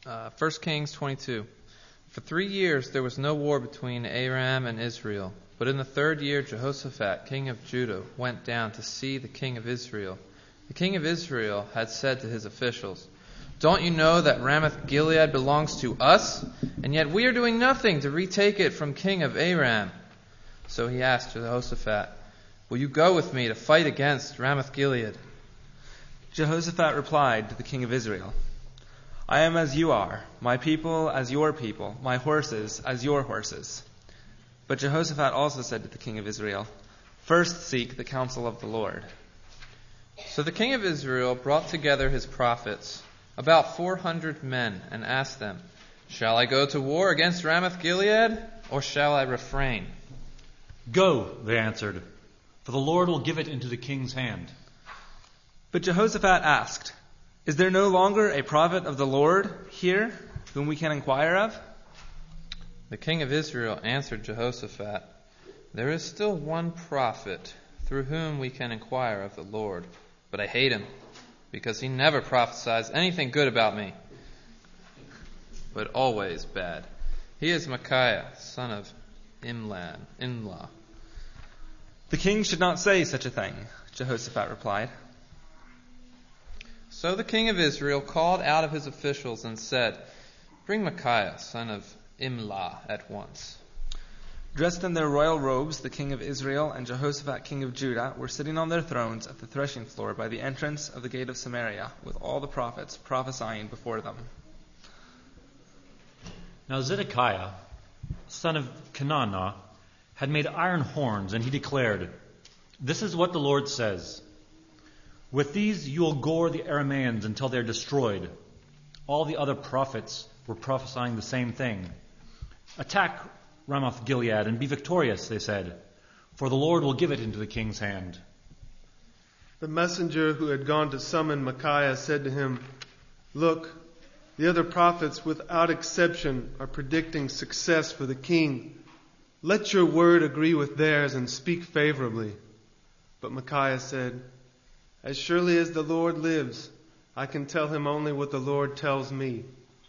1 Kings 22. For 3 years there was no war between Aram and Israel. But in the 3rd year Jehoshaphat, king of Judah, went down to see the king of Israel. The king of Israel had said to his officials, "Don't you know that Ramoth-Gilead belongs to us? And yet we are doing nothing to retake it from king of Aram." So he asked Jehoshaphat, "Will you go with me to fight against Ramoth-Gilead?" Jehoshaphat replied to the king of Israel, "I am as you are, my people as your people, my horses as your horses." But Jehoshaphat also said to the king of Israel, "First seek the counsel of the Lord." So the king of Israel brought together his prophets, about 400 men, and asked them, "Shall I go to war against Ramoth-Gilead, or shall I refrain?" "Go," they answered, "for the Lord will give it into the king's hand." But Jehoshaphat asked, "Is there no longer a prophet of the Lord here whom we can inquire of?" The king of Israel answered Jehoshaphat, "There is still one prophet through whom we can inquire of the Lord, but I hate him, because he never prophesies anything good about me, but always bad. He is Micaiah, son of Imlah." "The king should not say such a thing," Jehoshaphat replied. So the king of Israel called out of his officials and said, "Bring Micaiah, son of Imlah, at once." Dressed in their royal robes, the king of Israel and Jehoshaphat, king of Judah, were sitting on their thrones at the threshing floor by the entrance of the gate of Samaria, with all the prophets prophesying before them. Now Zedekiah, son of Kenana, had made iron horns, and he declared, "This is what the Lord says. With these you will gore the Arameans until they are destroyed." All the other prophets were prophesying the same thing. "Attack Ramoth-Gilead and be victorious," they said, "for the Lord will give it into the king's hand." The messenger who had gone to summon Micaiah said to him, "Look, the other prophets without exception are predicting success for the king. Let your word agree with theirs and speak favorably." But Micaiah said, "As surely as the Lord lives, I can tell him only what the Lord tells me."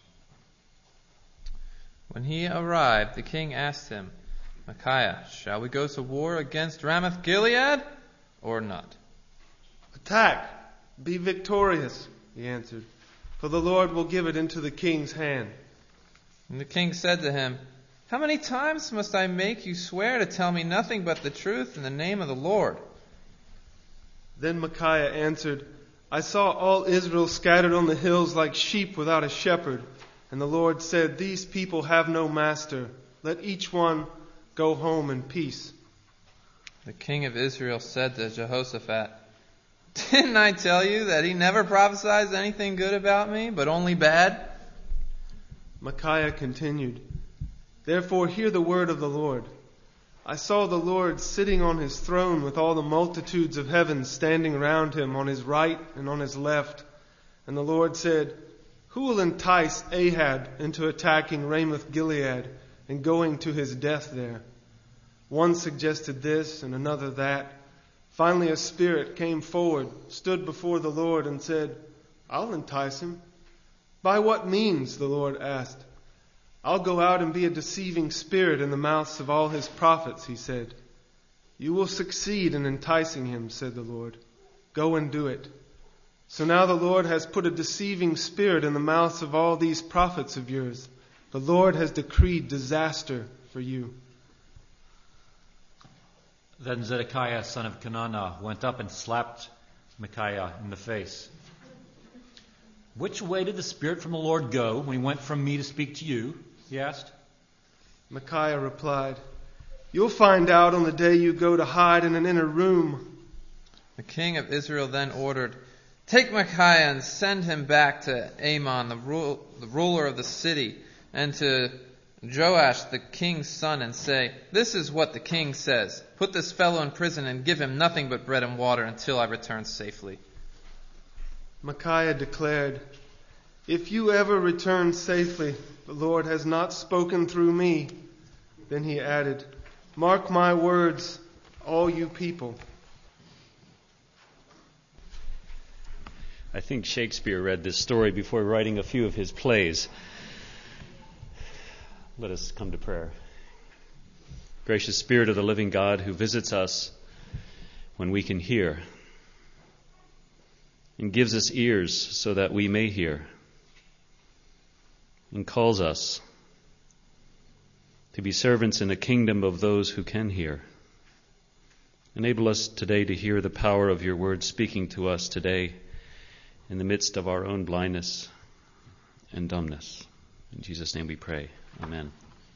When he arrived, the king asked him, "Micaiah, shall we go to war against Ramoth-Gilead or not?" "Attack, be victorious," he answered, "for the Lord will give it into the king's hand." And the king said to him, "How many times must I make you swear to tell me nothing but the truth in the name of the Lord?" Then Micaiah answered, "I saw all Israel scattered on the hills like sheep without a shepherd. And the Lord said, 'These people have no master. Let each one go home in peace.'" The king of Israel said to Jehoshaphat, "Didn't I tell you that he never prophesies anything good about me, but only bad?" Micaiah continued, "Therefore hear the word of the Lord. I saw the Lord sitting on his throne with all the multitudes of heaven standing around him on his right and on his left. And the Lord said, 'Who will entice Ahab into attacking Ramoth-Gilead and going to his death there?' One suggested this and another that. Finally a spirit came forward, stood before the Lord and said, 'I'll entice him.' 'By what means?' the Lord asked. 'I'll go out and be a deceiving spirit in the mouths of all his prophets,' he said. 'You will succeed in enticing him,' said the Lord. 'Go and do it.' So now the Lord has put a deceiving spirit in the mouths of all these prophets of yours. The Lord has decreed disaster for you." Then Zedekiah, son of Kenana, went up and slapped Micaiah in the face. "Which way did the Spirit from the Lord go when he went from me to speak to you?" he asked. Micaiah replied, "You'll find out on the day you go to hide in an inner room." The king of Israel then ordered, "Take Micaiah and send him back to Amon, the ruler of the city, and to Joash, the king's son, and say, 'This is what the king says. Put this fellow in prison and give him nothing but bread and water until I return safely.'" Micaiah declared, "If you ever return safely, the Lord has not spoken through me." Then he added, "Mark my words, all you people." I think Shakespeare read this story before writing a few of his plays. Let us come to prayer. Gracious Spirit of the living God, who visits us when we can hear and gives us ears so that we may hear, and calls us to be servants in a kingdom of those who can hear. Enable us today to hear the power of your word speaking to us today in the midst of our own blindness and dumbness. In Jesus' name we pray. Amen.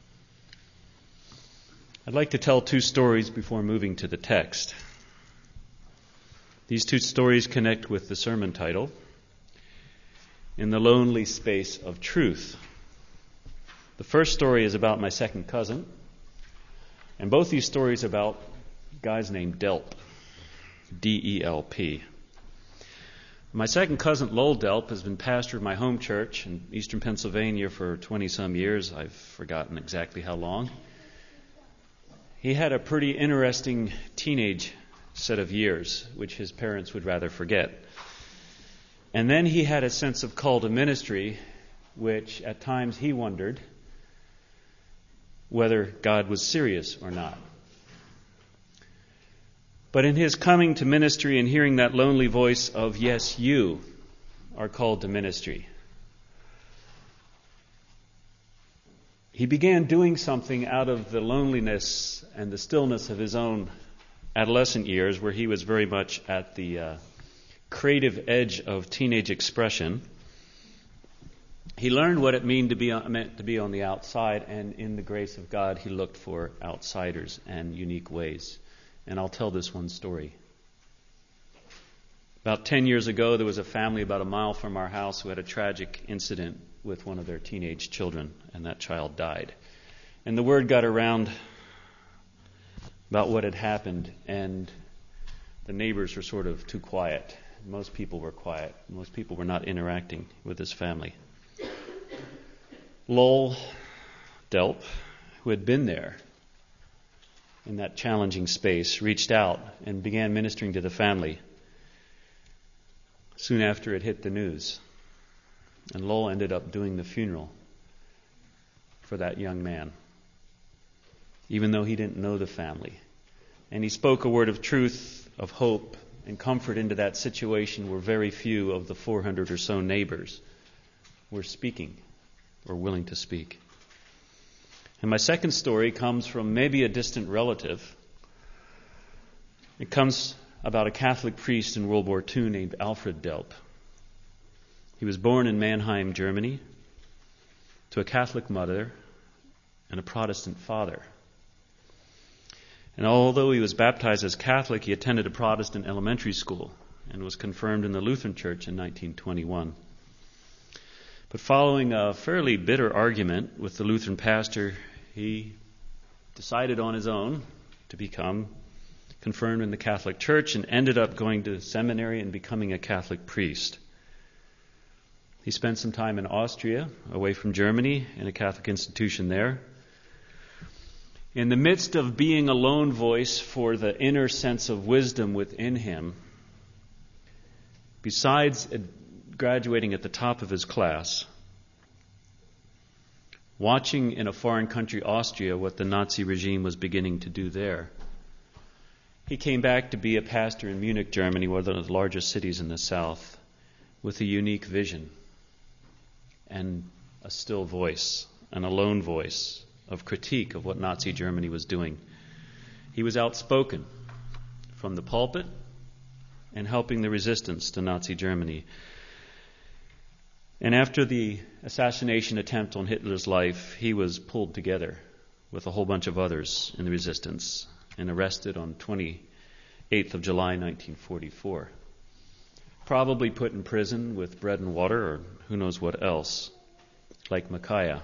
I'd like to tell two stories before moving to the text. These two stories connect with the sermon title, In the Lonely Space of Truth. The first story is about my second cousin, and both these stories are about guys named Delp, D-E-L-P. My second cousin, Lowell Delp, has been pastor of my home church in eastern Pennsylvania for 20-some years. I've forgotten exactly how long. He had a pretty interesting teenage set of years, which his parents would rather forget. And then he had a sense of call to ministry, which at times he wondered whether God was serious or not. But in his coming to ministry and hearing that lonely voice of, yes, you are called to ministry, he began doing something out of the loneliness and the stillness of his own adolescent years, where he was very much at the creative edge of teenage expression. He learned what it meant to be on the outside, and in the grace of God, he looked for outsiders and unique ways. And I'll tell this one story. About 10 years ago, there was a family about a mile from our house who had a tragic incident with one of their teenage children, and that child died. And the word got around about what had happened, and the neighbors were sort of too quiet. Most people were quiet. Most people were not interacting with this family. Lowell Delp, who had been there in that challenging space, reached out and began ministering to the family soon after it hit the news. And Lowell ended up doing the funeral for that young man, even though he didn't know the family. And he spoke a word of truth, of hope, and comfort into that situation where very few of the 400 or so neighbors were speaking or willing to speak. And my second story comes from maybe a distant relative. It comes about a Catholic priest in World War II named Alfred Delp. He was born in Mannheim, Germany, to a Catholic mother and a Protestant father. And although he was baptized as Catholic, he attended a Protestant elementary school and was confirmed in the Lutheran Church in 1921. But following a fairly bitter argument with the Lutheran pastor, he decided on his own to become confirmed in the Catholic Church and ended up going to seminary and becoming a Catholic priest. He spent some time in Austria, away from Germany, in a Catholic institution there. In the midst of being a lone voice for the inner sense of wisdom within him, besides graduating at the top of his class, watching in a foreign country, Austria, what the Nazi regime was beginning to do there, he came back to be a pastor in Munich, Germany, one of the largest cities in the south, with a unique vision and a still voice, and a lone voice of critique of what Nazi Germany was doing. He was outspoken from the pulpit and helping the resistance to Nazi Germany. And after the assassination attempt on Hitler's life, he was pulled together with a whole bunch of others in the resistance and arrested on 28th of July 1944. Probably put in prison with bread and water or who knows what else, like Micaiah.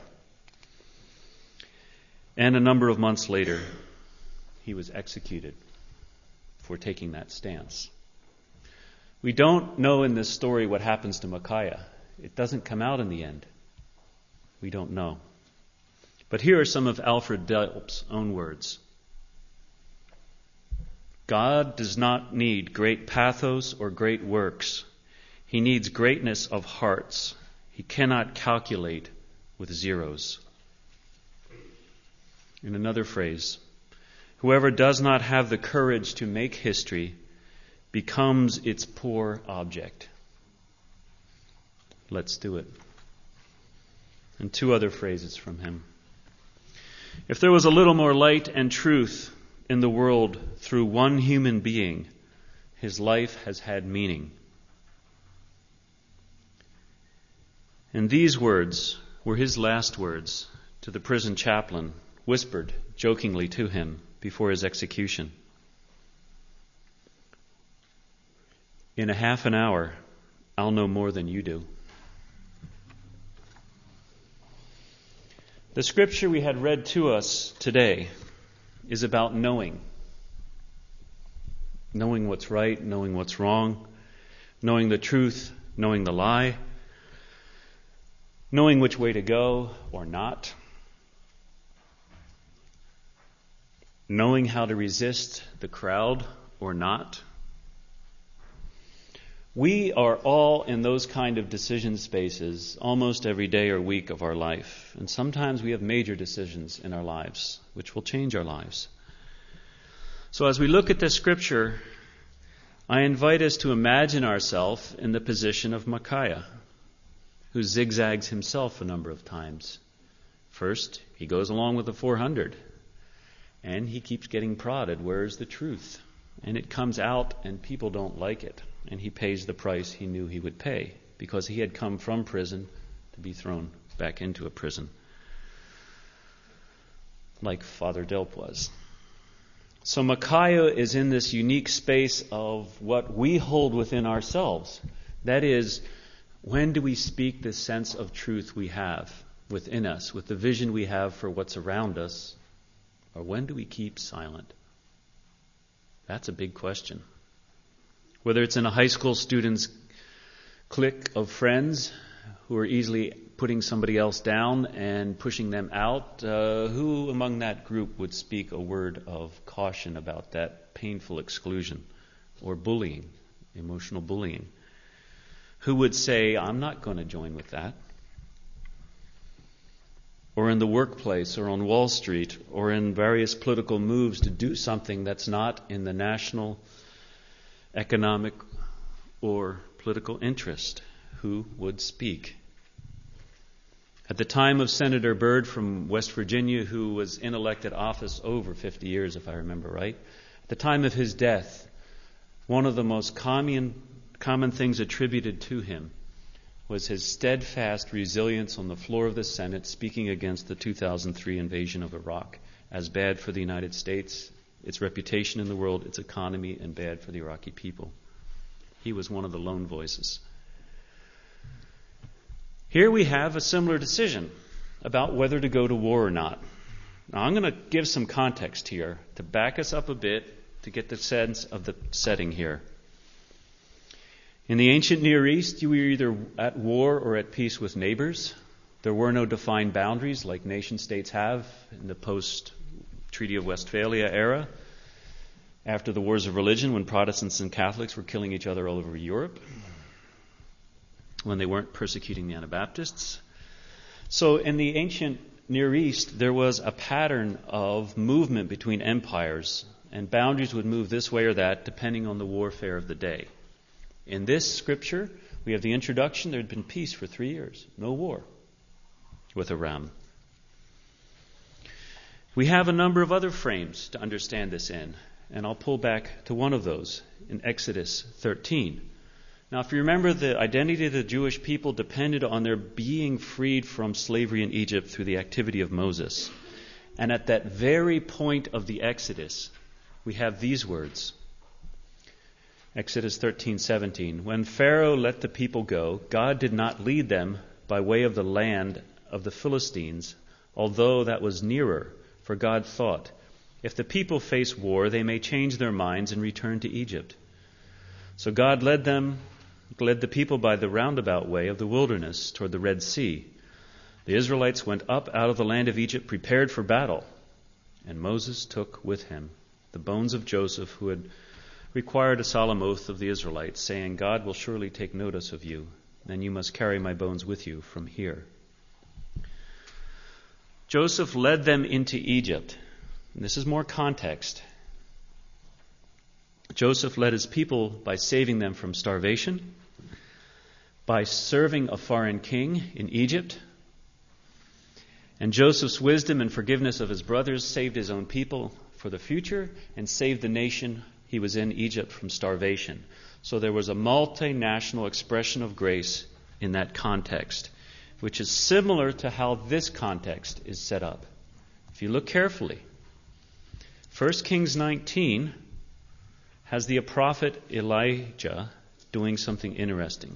And a number of months later, he was executed for taking that stance. We don't know in this story what happens to Micaiah. It doesn't come out in the end. We don't know. But here are some of Alfred Delp's own words. God does not need great pathos or great works. He needs greatness of hearts. He cannot calculate with zeros. In another phrase, whoever does not have the courage to make history becomes its poor object. Let's do it. And two other phrases from him. If there was a little more light and truth in the world through one human being, his life has had meaning. And these words were his last words to the prison chaplain, whispered jokingly to him before his execution. In a half an hour, I'll know more than you do. The scripture we had read to us today is about knowing. Knowing what's right, knowing what's wrong, knowing the truth, knowing the lie, knowing which way to go or not, knowing how to resist the crowd or not. We are all in those kind of decision spaces almost every day or week of our life. And sometimes we have major decisions in our lives, which will change our lives. So as we look at this scripture, I invite us to imagine ourselves in the position of Micaiah, who zigzags himself a number of times. First, he goes along with the 400, and he keeps getting prodded. Where's the truth? And it comes out, and people don't like it. And he pays the price he knew he would pay, because he had come from prison to be thrown back into a prison, like Father Delp was. So Micaiah is in this unique space of what we hold within ourselves. That is, when do we speak the sense of truth we have within us, with the vision we have for what's around us, or when do we keep silent? That's a big question. Whether it's in a high school student's clique of friends who are easily putting somebody else down and pushing them out, who among that group would speak a word of caution about that painful exclusion or bullying, emotional bullying? Who would say, I'm not going to join with that? Or in the workplace, or on Wall Street, or in various political moves to do something that's not in the national, economic, or political interest, who would speak? At the time of Senator Byrd from West Virginia, who was in elected office over 50 years, if I remember right, at the time of his death, one of the most common things attributed to him was his steadfast resilience on the floor of the Senate, speaking against the 2003 invasion of Iraq, as bad for the United States, its reputation in the world, its economy, and bad for the Iraqi people. He was one of the lone voices. Here we have a similar decision about whether to go to war or not. Now, I'm going to give some context here to back us up a bit to get the sense of the setting here. In the ancient Near East, you were either at war or at peace with neighbors. There were no defined boundaries like nation-states have in the post-Treaty of Westphalia era, after the wars of religion, when Protestants and Catholics were killing each other all over Europe, when they weren't persecuting the Anabaptists. So in the ancient Near East, there was a pattern of movement between empires, and boundaries would move this way or that depending on the warfare of the day. In this scripture, we have the introduction. There had been peace for 3 years, no war with Aram. We have a number of other frames to understand this in, and I'll pull back to one of those in Exodus 13. Now, if you remember, the identity of the Jewish people depended on their being freed from slavery in Egypt through the activity of Moses. And at that very point of the Exodus, we have these words. Exodus 13:17. When Pharaoh let the people go, God did not lead them by way of the land of the Philistines, although that was nearer, for God thought, if the people face war, they may change their minds and return to Egypt. So God led the people by the roundabout way of the wilderness toward the Red Sea. The Israelites went up out of the land of Egypt prepared for battle, and Moses took with him the bones of Joseph, who had required a solemn oath of the Israelites, saying, God will surely take notice of you, then you must carry my bones with you from here. Joseph led them into Egypt. And this is more context. Joseph led his people by saving them from starvation, by serving a foreign king in Egypt. And Joseph's wisdom and forgiveness of his brothers saved his own people for the future and saved the nation he was in, Egypt, from starvation. So there was a multinational expression of grace in that context, which is similar to how this context is set up. If you look carefully, 1 Kings 19 has the prophet Elijah doing something interesting.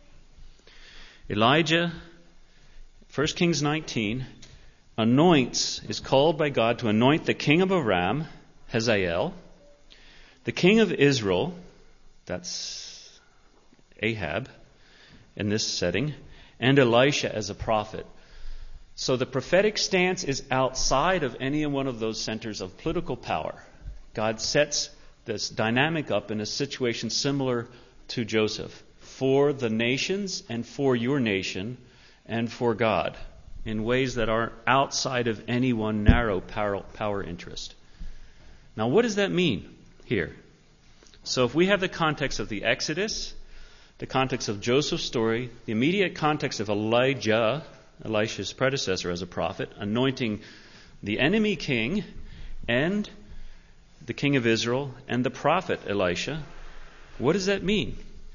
Elijah, 1 Kings 19, is called by God to anoint the king of Aram, Hazael, the king of Israel, that's Ahab in this setting, and Elisha as a prophet. So the prophetic stance is outside of any one of those centers of political power. God sets this dynamic up in a situation similar to Joseph, for the nations and for your nation and for God, in ways that are outside of any one narrow power interest. Now, what does that mean here? So if we have the context of the Exodus, the context of Joseph's story, the immediate context of Elijah, Elisha's predecessor as a prophet, anointing the enemy king and the king of Israel and the prophet Elisha, what does that mean?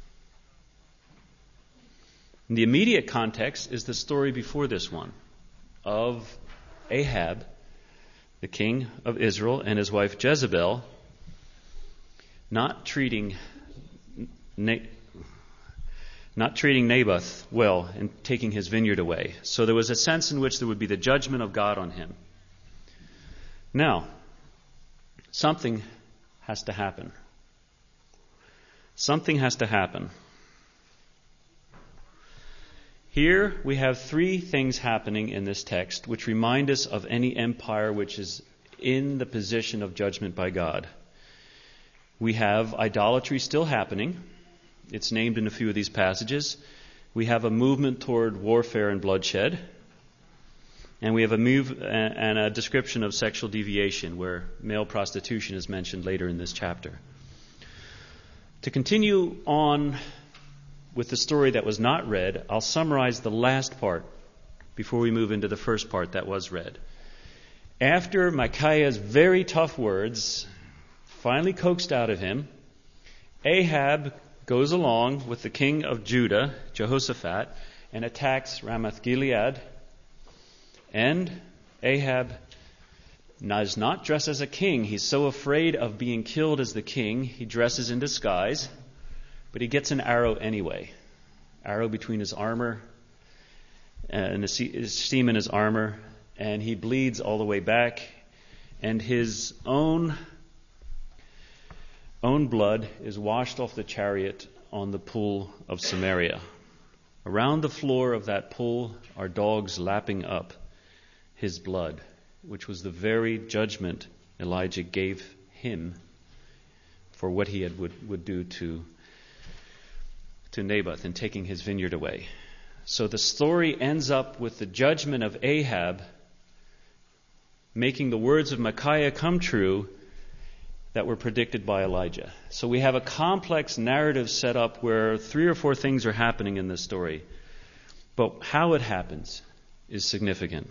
The immediate context is the story before this one of Ahab, the king of Israel, and his wife Jezebel not treating Naboth well and taking his vineyard away. So there was a sense in which there would be the judgment of God on him. Now, something has to happen. Something has to happen. Here we have three things happening in this text which remind us of any empire which is in the position of judgment by God. We have idolatry still happening. It's named in a few of these passages. We have a movement toward warfare and bloodshed. And we have a description of sexual deviation where male prostitution is mentioned later in this chapter. To continue on with the story that was not read, I'll summarize the last part before we move into the first part that was read. After Micaiah's very tough words, finally coaxed out of him, Ahab goes along with the king of Judah, Jehoshaphat, and attacks Ramoth-Gilead. And Ahab does not dress as a king. He's so afraid of being killed as the king, he dresses in disguise. But he gets an arrow anyway. Arrow between his armor and his seam in his armor. And he bleeds all the way back. And his own blood is washed off the chariot on the pool of Samaria. Around the floor of that pool are dogs lapping up his blood, which was the very judgment Elijah gave him for what he would do to Naboth in taking his vineyard away. So the story ends up with the judgment of Ahab making the words of Micaiah come true that were predicted by Elijah. So we have a complex narrative set up where three or four things are happening in this story. But how it happens is significant.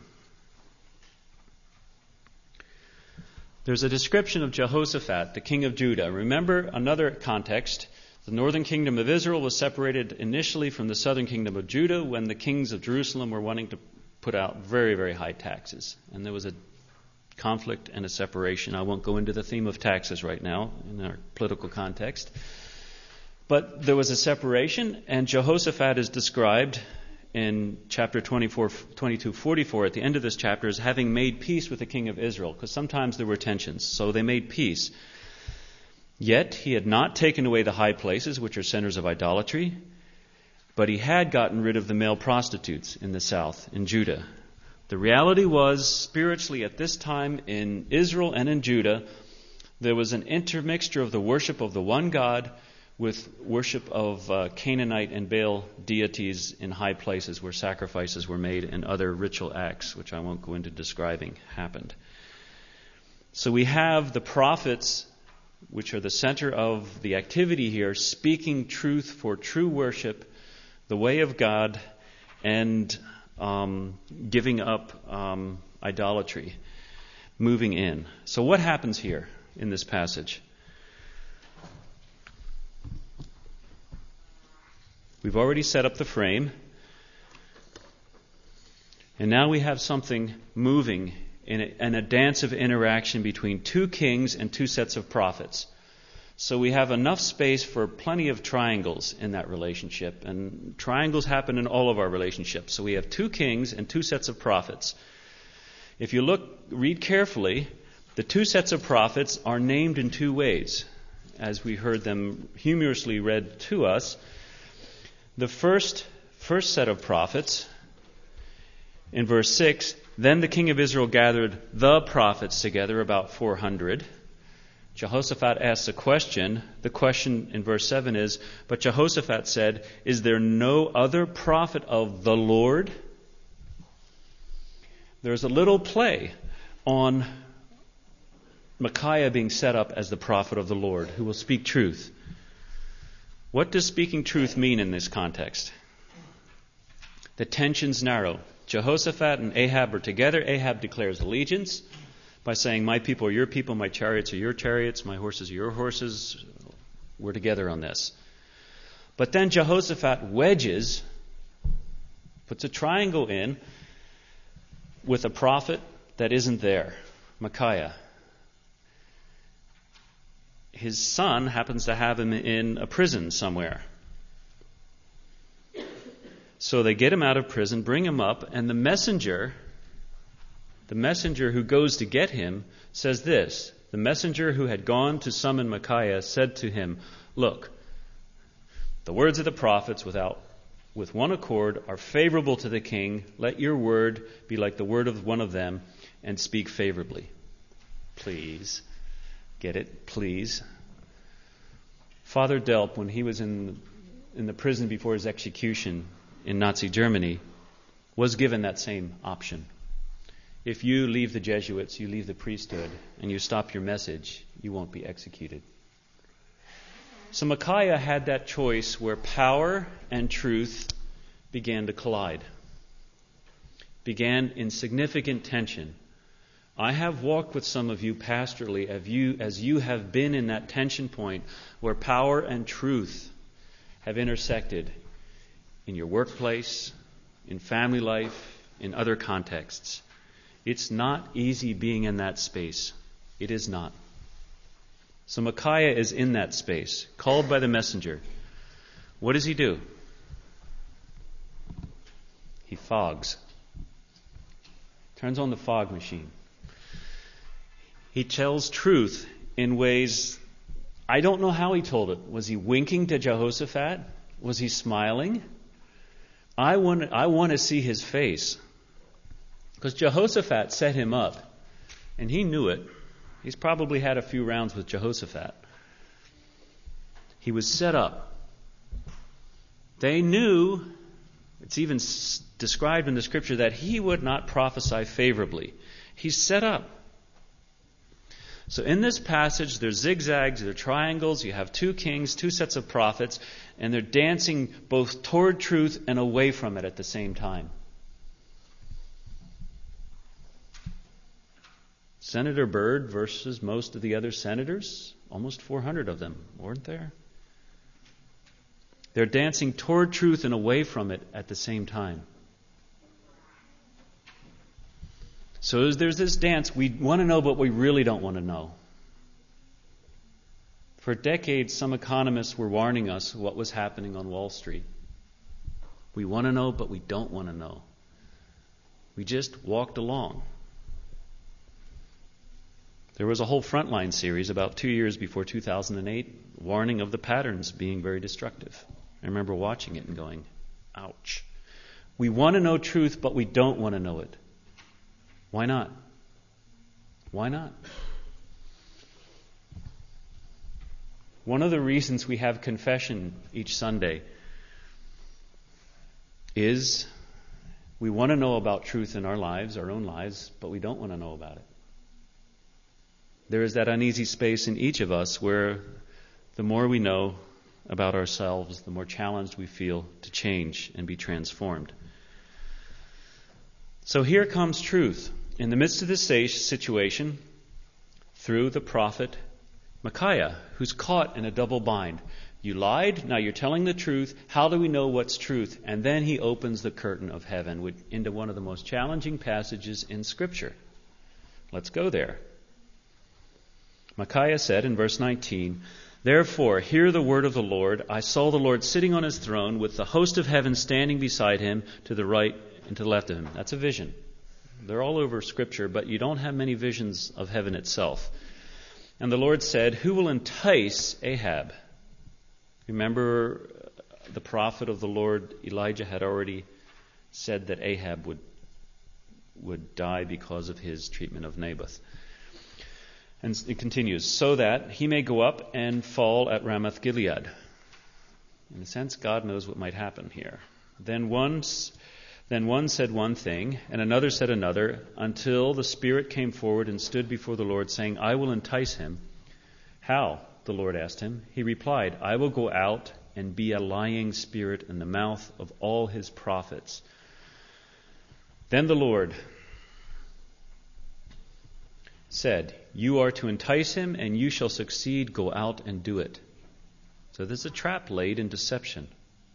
There's a description of Jehoshaphat, the king of Judah. Remember another context. The northern kingdom of Israel was separated initially from the southern kingdom of Judah when the kings of Jerusalem were wanting to put out very, very high taxes. And there was a conflict and a separation. I won't go into the theme of taxes right now in our political context. But there was a separation, and Jehoshaphat is described in chapter 22:44 at the end of this chapter as having made peace with the king of Israel, because sometimes there were tensions. So they made peace. Yet he had not taken away the high places, which are centers of idolatry, but he had gotten rid of the male prostitutes in the south, in Judah. The reality was, spiritually at this time in Israel and in Judah, There was an intermixture of the worship of the one God with worship of Canaanite and Baal deities in high places where sacrifices were made and other ritual acts, which I won't go into describing, happened. So we have the prophets, which are the center of the activity here, speaking truth for true worship, the way of God, and giving up idolatry, moving in. So what happens here in this passage? We've already set up the frame, and now we have something moving in a dance of interaction between two kings and two sets of prophets. So we have enough space for plenty of triangles in that relationship, and triangles happen in all of our relationships. So we have two kings and two sets of prophets. If you read carefully, the two sets of prophets are named in two ways, as we heard them humorously read to us. The first set of prophets, in verse 6, then the king of Israel gathered the prophets together, about 400. Jehoshaphat asks a question. The question in verse 7 is, but Jehoshaphat said, is there no other prophet of the Lord? There's a little play on Micaiah being set up as the prophet of the Lord who will speak truth. What does speaking truth mean in this context? The tensions narrow. Jehoshaphat and Ahab are together. Ahab declares allegiance by saying, my people are your people, my chariots are your chariots, my horses are your horses. We're together on this. But then Jehoshaphat puts a triangle in with a prophet that isn't there, Micaiah. His son happens to have him in a prison somewhere. So they get him out of prison, bring him up, and the messenger who goes to get him says this. The messenger who had gone to summon Micaiah said to him, look, the words of the prophets with one accord are favorable to the king. Let your word be like the word of one of them and speak favorably. Please. Get it? Please. Father Delp, when he was in the prison before his execution in Nazi Germany, was given that same option. If you leave the Jesuits, you leave the priesthood, and you stop your message, you won't be executed. So Micaiah had that choice where power and truth began to collide, began in significant tension. I have walked with some of you pastorally as you have been in that tension point where power and truth have intersected in your workplace, in family life, in other contexts. It's not easy being in that space. It is not. So Micaiah is in that space, called by the messenger. What does he do? He fogs. Turns on the fog machine. He tells truth in ways, I don't know how he told it. Was he winking to Jehoshaphat? Was he smiling? I want to see his face. Because Jehoshaphat set him up, and he knew it. He's probably had a few rounds with Jehoshaphat. He was set up. They knew, it's even described in the scripture, that he would not prophesy favorably. He's set up. So in this passage, there's zigzags, there are triangles, you have two kings, two sets of prophets, and they're dancing both toward truth and away from it at the same time. Senator Byrd versus most of the other senators, almost 400 of them, weren't there? They're dancing toward truth and away from it at the same time. So there's this dance. We want to know, but we really don't want to know. For decades, some economists were warning us what was happening on Wall Street. We want to know, but we don't want to know. We just walked along. There was a whole Frontline series about 2 years before 2008, warning of the patterns being very destructive. I remember watching it and going, ouch. We want to know truth, but we don't want to know it. Why not? Why not? One of the reasons we have confession each Sunday is we want to know about truth in our lives, our own lives, but we don't want to know about it. There is that uneasy space in each of us where the more we know about ourselves, the more challenged we feel to change and be transformed. So here comes truth in the midst of this situation through the prophet Micaiah, who's caught in a double bind. You lied, now you're telling the truth. How do we know what's truth? And then he opens the curtain of heaven into one of the most challenging passages in Scripture. Let's go there. Micaiah said in verse 19, "Therefore, hear the word of the Lord. I saw the Lord sitting on his throne with the host of heaven standing beside him to the right and to the left of him." That's a vision. They're all over Scripture, but you don't have many visions of heaven itself. And the Lord said, "Who will entice Ahab?" Remember, the prophet of the Lord, Elijah, had already said that Ahab would die because of his treatment of Naboth. And it continues, "so that he may go up and fall at Ramoth Gilead." In a sense, God knows what might happen here. Then one said one thing, and another said another, until the Spirit came forward and stood before the Lord, saying, "I will entice him." "How?" the Lord asked him. He replied, "I will go out and be a lying spirit in the mouth of all his prophets." Then the Lord said, "You are to entice him, and you shall succeed. Go out and do it." So there's a trap laid in deception.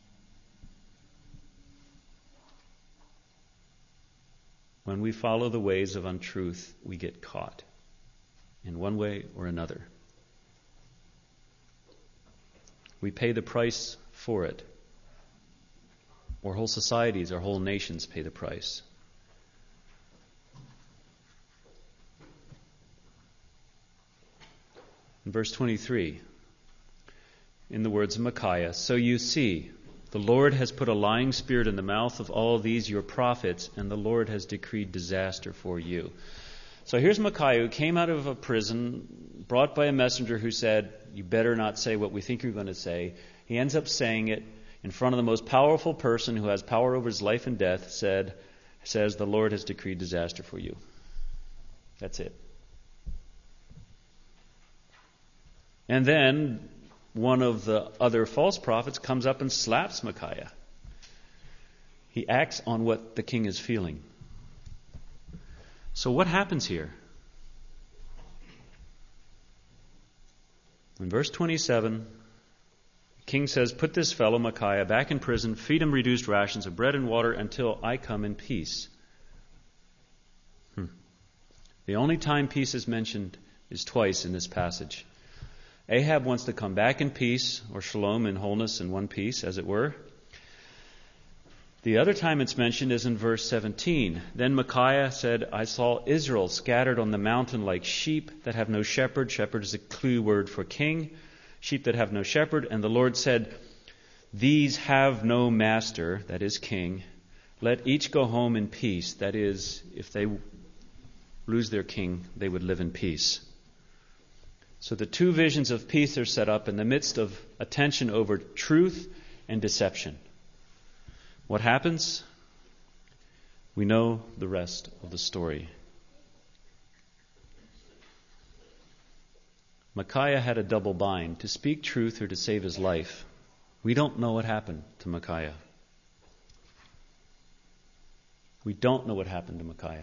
When we follow the ways of untruth, we get caught in one way or another. We pay the price for it. Or whole societies, or whole nations pay the price. In verse 23, in the words of Micaiah, "So you see, the Lord has put a lying spirit in the mouth of all these your prophets, and the Lord has decreed disaster for you." So here's Micaiah, who came out of a prison, brought by a messenger who said, "You better not say what we think you're going to say." He ends up saying it in front of the most powerful person who has power over his life and death, says, "The Lord has decreed disaster for you." That's it. And then one of the other false prophets comes up and slaps Micaiah. He acts on what the king is feeling. So what happens here? In verse 27, the king says, "Put this fellow Micaiah back in prison, feed him reduced rations of bread and water until I come in peace." The only time peace is mentioned is twice in this passage. Ahab wants to come back in peace, or shalom, in wholeness and one piece, as it were. The other time it's mentioned is in verse 17. "Then Micaiah said, I saw Israel scattered on the mountain like sheep that have no shepherd." Shepherd is a clue word for king. Sheep that have no shepherd. "And the Lord said, these have no master," that is king. "Let each go home in peace." That is, if they lose their king, they would live in peace. So the two visions of peace are set up in the midst of a tension over truth and deception. What happens? We know the rest of the story. Micaiah had a double bind, to speak truth or to save his life. We don't know what happened to Micaiah. We don't know what happened to Micaiah.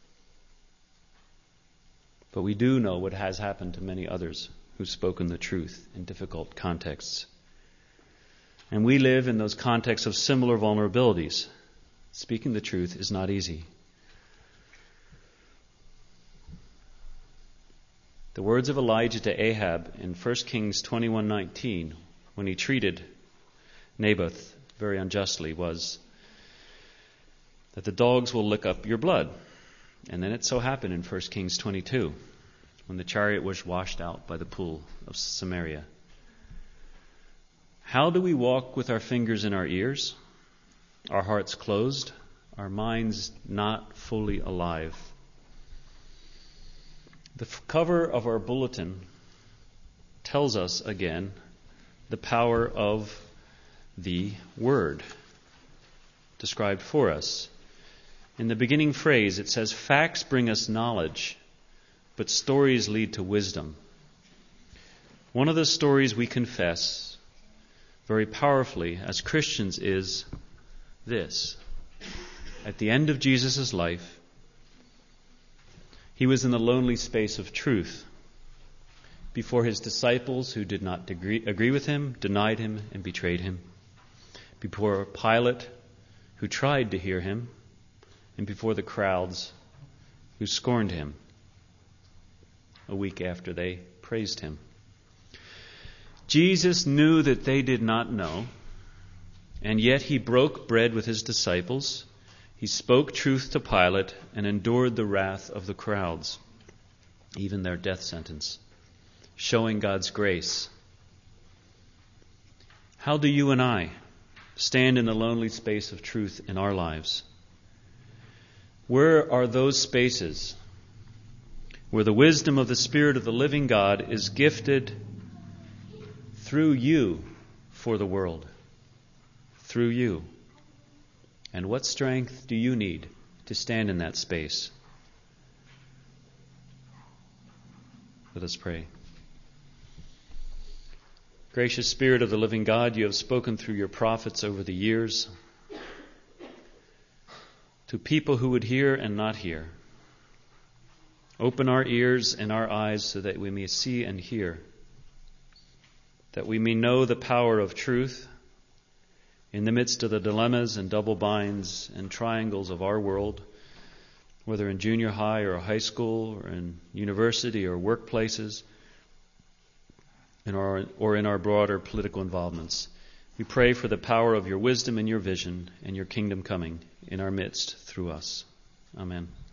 But we do know what has happened to many others who've spoken the truth in difficult contexts. And we live in those contexts of similar vulnerabilities. Speaking the truth is not easy. The words of Elijah to Ahab in 1 Kings 21:19, when he treated Naboth very unjustly, was that the dogs will lick up your blood. And then it so happened in 1 Kings 22, when the chariot was washed out by the pool of Samaria. How do we walk with our fingers in our ears, our hearts closed, our minds not fully alive? The cover of our bulletin tells us again the power of the Word described for us. In the beginning phrase, it says, "Facts bring us knowledge, but stories lead to wisdom." One of the stories we confess very powerfully as Christians is this. At the end of Jesus' life, he was in the lonely space of truth before his disciples who did not agree with him, denied him, and betrayed him, before Pilate who tried to hear him, and before the crowds who scorned him a week after they praised him. Jesus knew that they did not know, and yet he broke bread with his disciples. He spoke truth to Pilate and endured the wrath of the crowds, even their death sentence, showing God's grace. How do you and I stand in the lonely space of truth in our lives? Where are those spaces where the wisdom of the Spirit of the living God is gifted through you for the world? Through you. And what strength do you need to stand in that space? Let us pray. Gracious Spirit of the living God, you have spoken through your prophets over the years to people who would hear and not hear. Open our ears and our eyes so that we may see and hear, that we may know the power of truth in the midst of the dilemmas and double binds and triangles of our world, whether in junior high or high school or in university or workplaces, or in our broader political involvements. We pray for the power of your wisdom and your vision and your kingdom coming in our midst through us. Amen.